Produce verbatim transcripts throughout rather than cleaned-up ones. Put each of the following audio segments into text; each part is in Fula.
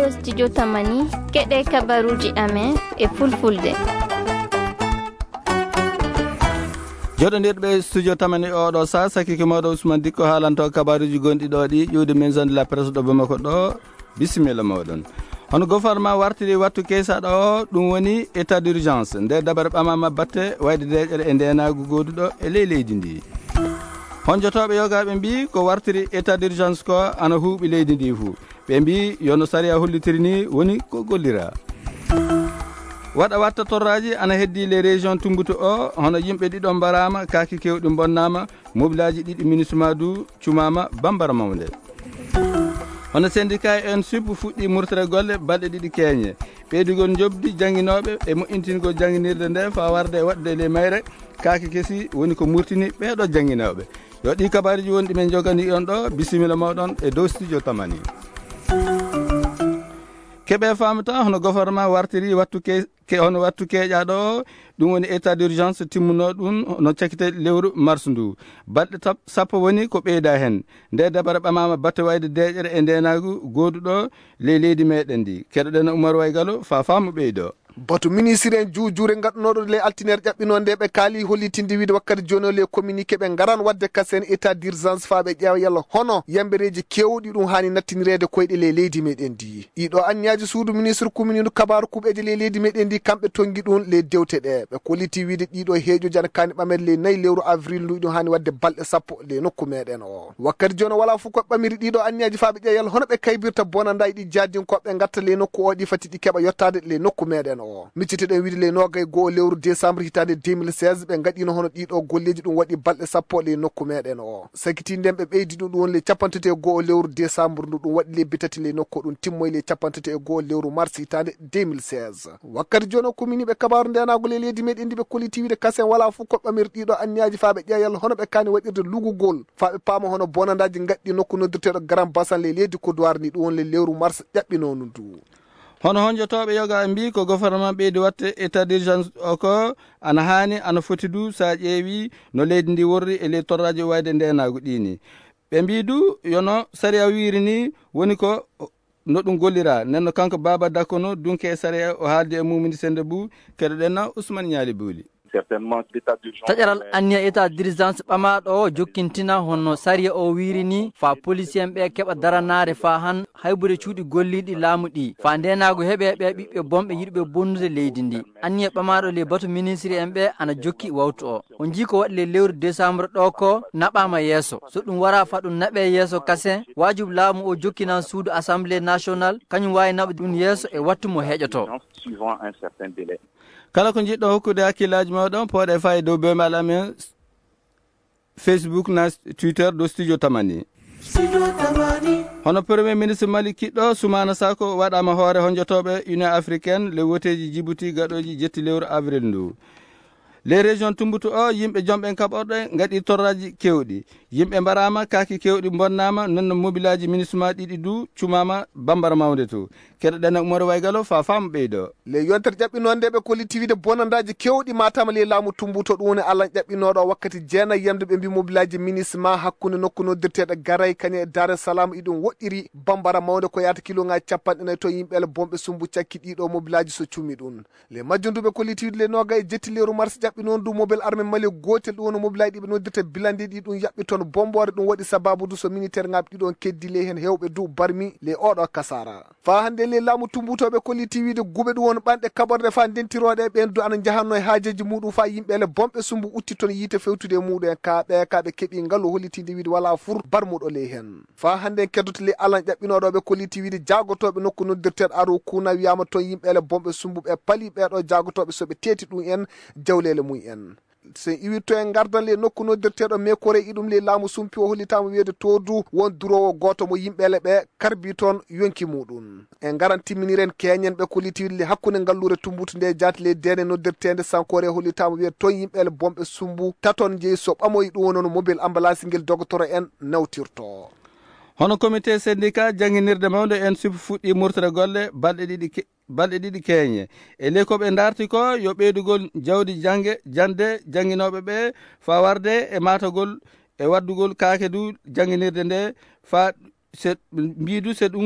ɗo studio Tamani keɗe kabaruji amen e fulfulde. joɗodirɓe studio Tamani oɗo sa sakiki mawɗo Ousmane Dikko haalanto kabaruji gonɗi ɗo ɗi ƴiwde maison de la presse ɗo Bamako ɗo. Bisimilla mawɗon. hono gouvernement wartiri wattu keysaɗo o ɗum woni état d'urgence nde dabare ɓamama batte wayde deƴere e ndenagu goduɗo e ley leydi ndi. honjotoɓe yogaɓe mbi ko wartiri état d'urgence ko ana huuɓi leydi ndi fuu. ɓe mbi yono saria hollitiri ni woni ko gollira. waɗa watta torraji ana heddi les régions tumbuto o hono yimɓe ɗiɗo mbarama kaki kewɗi bonnama mobilaji ɗiɗi MINUSMA du cumama bambara mawde. hono syndicat en sup fuɗɗi murtere golle balɗe ɗiɗi keeñe ɓeydigol jobdi jangguinoɓe e moƴƴintingol jangguinirde nde fa warde e waɗde les mayre kaki kesi woni ko murtini ɓeɗo jangguinoɓe. yo ɗi kabariji woni ɗimen jogani on ɗo bisimilla mawɗon e dow studio Tamani. keɓe famata hono gouvernement wartiri wattu ke hono wattu keƴaɗo o ɗum woni état d'urgence timmuno ɗum no cakkite lewru mars ndu balɗe sappo woni ko ɓeyda hen nde dabare ɓamama batte wayde deƴere e ndenagu goduɗo ley leydi meɗen ndi keɗoɗen Oumar Waygalo fa famu ɓeydo. bato ministre en juujure gaddunoɗo le altinaire ƴaɓɓinode ɓe kaali hollitinde wiide wakkati joni o le communiqué ɓe garan wadde kasen état d'urgence faaɓe ƴeewa yalla hono yambereji kewɗi ɗum hani nattinirede koyɗe le leydi meɗen ndi. ɗiɗo anniyaji suudu ministre commune kabaru kuɓeje le leydi meɗen ndi kamɓe tonggui ɗum le dewte ɗe ɓe kolliti wiide ɗiɗo heeƴoji ana kani ɓamen le nayyi lewru avril ndu ɗum hani wadde balɗe sappo le nokku meɗen o. wakkati joni wala fof koɓe ɓamiri ɗiɗo anniyaji faaɓe ƴeewa yalla hono ɓe kaybirta bonandaji ɗi jadinkoɓe gatta le nokku o ɗi fati ɗi keeɓa yettade le nokku meɗen o. micciteɗen wiide le nogay goho lewru décembre hitande deux mille seize ɓe gaɗino hono ɗiɗo golleji ɗum waɗi balɗe sappo le nokku meɗen o. sakiti nden ɓe ɓeydi ɗum ɗum woni le capantati e goho lewru décembre ndu ɗum waɗi lebbi tati le nokku ɗum timmoy le capantati e goho lewru mars hitande deux mille seize. wakkati joni o commune ɓe kabaru ndenago le leydi meɗen ndi ɓe kolliti wiide kasen wala fof koɓe ɓamir ɗiɗo anniyaji faaɓe ƴeeyal hono ɓe kani waɗirde lugugol faaɓe paama hono bonandaji gaɗɗi nokku noddirteɗo grand bassan le leydi kodowar ni ɗum woni le lewru mars ƴaɓɓinono ndu. hono honjotoɓe yoga mbi ko gouvernement ɓeydi watte état d'urgence o ko ana hani ana foti du sa ƴeewi no leydi ndi worri e ley torraji wayde ndenagu ɗini ɓe mbi du yono saria wiri ni woni ko no ɗum gollira nenno kanko Baba Dakono dunke e saria o haaldi e mumini sende bou keɗoɗenna Ousmane Ñaali Bouli. taƴaral anniya état d'urgence ɓamaɗo o jokkintina honno saria o wiiri ni fa policier ɓe keɓa daranare fa han hayɓure cuuɗi golliɗi laamu ɗi fa ndenago heeɓe ɓe ɓiɓɓe bomɓe yiɗɓe bonnude leydi ndi. anniya ɓamaɗo le bato ministre en ɓe ana jokki wawtu o on jii ko waɗi le lewru décembre ɗo ko naɓama yeeso so ɗum wara fa ɗum naɓe yeeso kasen wajibu laamu o jokkinan suudu assemblée nationale kañum wawi naɓa ɗum yeeso e wattu mo heeƴoto. kala ko jiɗɗo hokkude hakkillaji mawɗon pooɗe fayi dow bemal amen Facebook na Twitter do studio Tamani. hono premier ministre Mali kiɗɗo Soumana Sako waɗama hoore honjotoɓe union africaine le woteji Djibouti gaɗoji jetti lewru avril ndu. les régions tumbutu o yimɓe jomɓen kaɓorɗe gaɗi torraji kewɗi yimɓe mbarama kaki kewɗi bonnama nonno mobilaji MINUSMA ɗiɗi du cumama bambara mawde to keɗoɗen Oumar Waygalo fa famu ɓeydo. le yontere ƴaɓɓinode ɓe kolliti wiide bonandaji kewɗi matama le laamu tumbuto ɗum woni Allah ƴaɓɓinoɗo wakkati jeenayi yamde ɓe mbi mobilaji MINUSMA hakkude nokku noddirteɗo garay kañe e Dar es Salaam iɗum woɗɗiri bambara mawde ko yata kiloŋaji capanɗe nayyi to yimɓele bomɓe sumbu cakki ɗiɗo mobilaji so cummi ɗum. le majjunduɓe kolliti wiide le noga e jetti lewru mars ƴaɓɓinoon du mobile armé Mali gotel ɗum woni mobilaji ɗiɓe noddirta bilandi ɗi ɗum yaɓɓi toon bombore ɗum waɗi sababu du so militaire ŋaɓe ɗiɗon keddi le hen hewɓe du barmi le oɗo kasara. fa hande le laamu tumbutoɓe kolliti wiide guɓe ɗum woni ɓanɗe kaɓorde fa ndentiroɗe ɓen du ana jahanno e haajeji muɗum fa yimɓele bomɓe sumbu utti toon yiite fewtude muɗum en ka ɓe kaɓe keeɓi ngallu hollitinde wiide wala fur barmuɗo le hen. fa hande keddoto le alan ƴaɓɓinoɗoɓe kolliti wiide jagotoɓe nokku noddirteɗo aro kuna wiyama toon yimɓele bomɓe sumbu ɓe paali ɓeɗo jagotoɓe soɓe teeti ɗum en jawlele mum en. sen iwirto en gardan le nokku noddirteɗo mekore iɗum le laamu sumpi o hollitama wiide to du won durowo goto mo yimɓele ɓe karbi toon yonki muɗum en garan timminiren keñen ɓe kollitiwille hakkude ngallure tumbutu nde jaati le dene noddirtede sankore hollitama wiide toon yimɓele bomɓe sumbu taton jeeyi so ɓamoyi ɗum wonono mobile ambulance ngel dogotoro en nawtirto. hono comité syndicat jangguinirde mawde en sup fuɗɗi murtere golle balɗe ɗiɗi balɗe ɗiɗi keeñe e ley koɓe darti ko yo ɓeydugol jawdi jangge jande jangguinoɓe ɓe fa warde e matagol e waddugol kaake du jangguinirde nde fa se mbidu se ɗum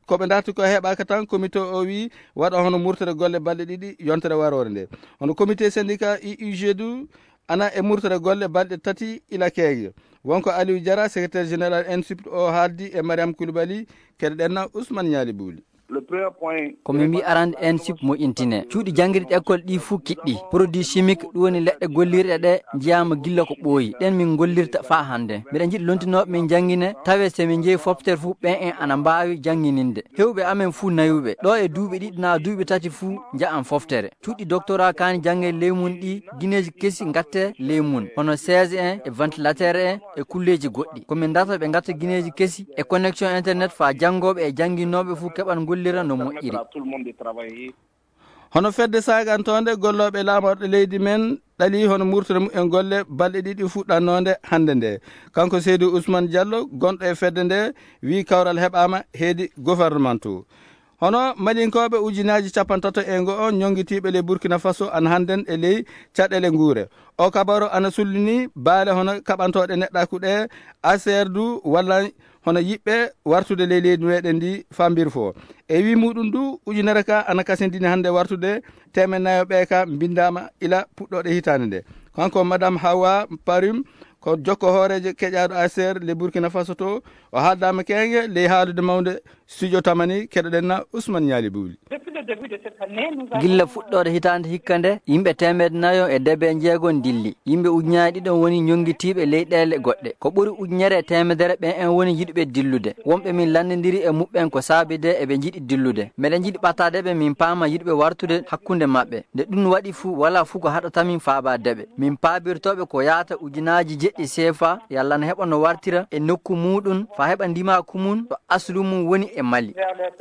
koɓe darti ko heɓaka tan comité o wi waɗa hono murtere golle balɗe ɗiɗi yontere warore nde hono comité syndicat I U G du ana e murtere golle balɗe tati ila keegue wonko Aliou Diara secrétaire général N S U P o haaldi e Mariam Coulibaly kede ɗenna Ousmane Niali Bouli. komi mbi arande N S U P mo intine cuuɗi janguirɗe école ɗi fuu kiɗɗi produit chimique ɗum woni leɗɗe gollirɗe ɗe jeyama gilla ko ɓooyi ɗen min gollirta fa hande mbiɗa jiiɗi lontinoɓe min jangguine tawe somin jeeyi foftere fuu ɓen en ana mbawi jangguininde hewɓe amen fuu nayuɓe ɗo e duuɓi ɗiɗi na duuɓi tati fuu jaan foftere cuuɗi doctorat kani jangge ley mum ɗi guineji kesi gatte ley mum hono chaise en e ventilateur en e kulleji goɗɗi komin darta ɓe gatta guineji kesi e connexion internet fa janggoɓe e jangguinoɓe fuu keɓan gollira no moƴƴiri. hono fedde sagantonde golloɓe laamorɗe leydi men ɗali hono murtere mum en golle balɗe ɗiɗi fuɗɗannode hande nde kanko Seydou Ousmane Diallo gonɗo e fedde nde wi kawral heɓama heedi gouvernement to hono malinkoɓe ujunaji capan tato e ngo on ñonguitiɓe ley Burkina Faso an hannden e ley caɗele guure o kabaru ana sullini baale hono kaɓantoɗe neɗɗakuɗe A C R du walla hono yiɓɓe wartude ley leydi meɗen ndi fambir fo e wi muɗum du ujunere ka ana kasindini hande wartude temen nayo ɓe ka bindama ila puɗɗoɗe hitande nde kanko madame Hawa Parim ko jokko hooreje keƴaɗo A C R le Burkina Faso to o haaldama kenge ley haalude mawde studio tamani keɗoɗenna Ousmane Niali Bouli. gilla fuɗɗode hitande hikka nde yimɓe temedde nayo e debe jeegon dilli yimɓe ujunaji ɗiɗon woni ñonguitiɓe leyɗele goɗɗe ko ɓuuri ujunere e temedere ɓen en woni jiɗuɓe dillude wonɓe min landidiri e muɓɓen ko saabide eɓe jiiɗi dillude meɗen jiiɗi ɓattadeɓe min paama yiɗuɓe wartude hakkude mabɓe nde ɗum waɗi fuu wala fuu ko haɗatamin faabadeɓe min paabirtoɓe ko yaata ujunaji jeɗɗi seefa yalla ne heɓa no wartira e nokku muɗum fa heɓa ndimaku mum ɗo aslu mum woni e Mali.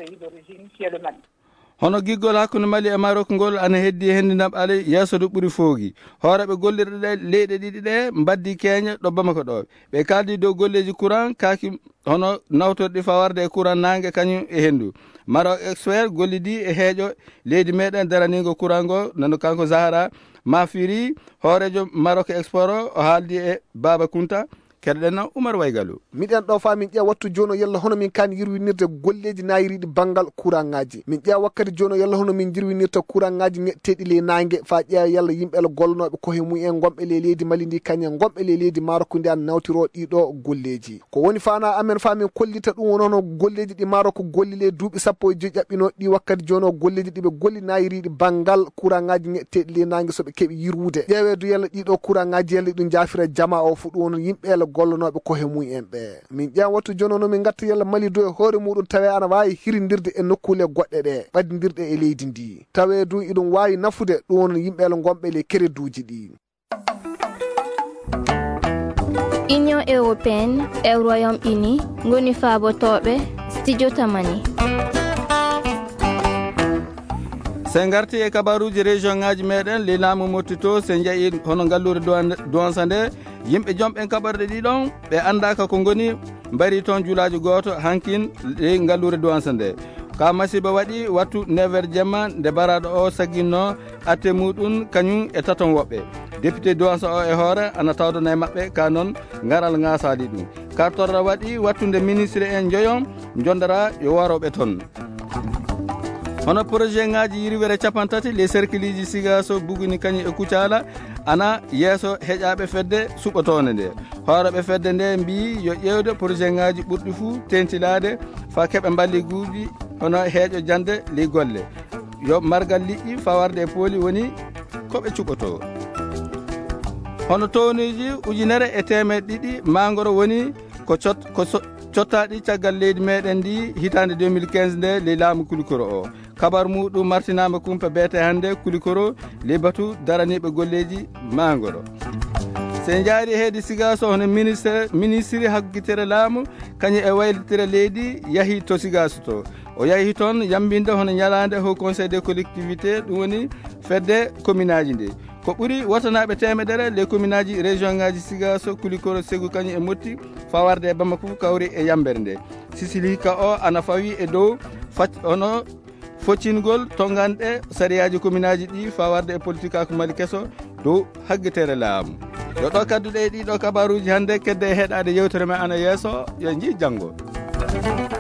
hono giggol hakkude Mali e Maroc ngol ana heddi hendu naɓale yeeso du ɓuuri foogi hooreɓe gollirɗe ɗe leyɗe ɗiɗi ɗe mbaddi keeña ɗo Bamako ɗo ɓe kaldi dow golleji courant kaki hono nawtorɗi fawarde e courant nangue kañum e hendu Maroc expert gollidi e heeƴo leydi meɗen daranigo courant ngo nano kanko Zahara Mafiri hoorejo Maroc export o haaldi e Baba Kunta keɗoɗenna Oumar Waygalou. miɗen ɗo fa min ƴeewa wattu joni o yalla hono min kani yirwinirde golleji nayiriɗi banggal courant ngaji min ƴeewa wakkati joni o yalla hono min jirwinirta courant ngaji ŋetteɗi ley nangue fa ƴeewa yalla yimɓe gollonoɓe koye mumen gomɓe ley leydi Mali ndi kañen gomɓe ley leydi Maroc ndi an nawtiro ɗiɗo golleji ko woni fana amen fa min kollita ɗum won hono golleji ɗi Maroc golli ley duuɓi sappo e joyi ƴaɓɓino ɗi wakkati joni o golleji ɗiɓe golli nayiriɗi banggal courant ngaji ŋetteɗi ley nangue soɓe keeɓi yirwude ƴeewe du yalla ɗiɗo courant ngaji yalla ɗum jafira jama o fu ɗum won yimɓe gollonoɓe kohe mumen ɓe min ƴeewa wattu joni ono min gatta yalla Mali do e hoore muɗum tawe ana wawi hirindirde e nokkule goɗɗe ɗe ɓaddidirɗe e leydi ndi tawe du iɗum wawi nafude ɗum won yimɓele gomɓe ley créduji ɗi. Union européenne e Royaume-Uni ngoni faabotoɓe studio tamani. sen garti e kabaruji région ngaji meɗen ley laamu mottito sen jeeyi hono ngallure Douentza nde yimɓe jomɓen kaɓarɗe ɗiɗon ɓe andaka ko goni mbari toon juulaji goto hankin ley ngallure Douentza nde ka masiba waɗi wattu neuf heures jemma nde baraɗo o saguinno atte muɗum kañum e taton woɓɓe député Douentza o e hoore ana tawdana e mabɓe ka noon ngaral ngasali ɗum kartorra waɗi wattude ministre en joyon jondara yo waroɓe toon hono projet ngaji yirwere capan tati les cercle ji Sigaso Buguni kañum e Kucala ana yeeso heƴaɓe fedde suɓotone nde hooreɓe fedde nde mbi yo ƴewde projet ngaji ɓurɗi fuu tentilade fa keɓe balliguji hono heeƴo jande ley golle yo margal liƴƴi fawarde e pooli woni koɓe cuɓoto hono townuji ujunere e temeɗe ɗiɗi mangoro woni ko cot ko cottaɗi caggal leydi meɗen ndi hitande deux mille quinze nde ley laamu Kulikoro o kabar muɗum martinama kumpa beete hande Kulikoro ley batu daraniɓe golleji mangoro sen jaari heedi Sigaso hono ministre ministre haggitere laamu kañum e waylitire leydi yahi to Sigaso to o yahi toon yambinde hono ñalande haut conseil des collectivités ɗum woni fedde commune aji ndi ko ɓuuri wotanaɓe temedere les commune aji région ngaji Sigaso Kulikoro Ségou kañum e Motti fawarde e Bamako kawri e yambere nde Sisili ka o ana fawi e dow fac ono foccingol tonganɗe sariyaji commune aji ɗi fawarde e politique ako Mali kesso dow haggitere laamu yo ɗo kadduɗe e ɗiɗo kabaruji hande kedde e heɗade yewtere men ana yeeso yo jii janggo.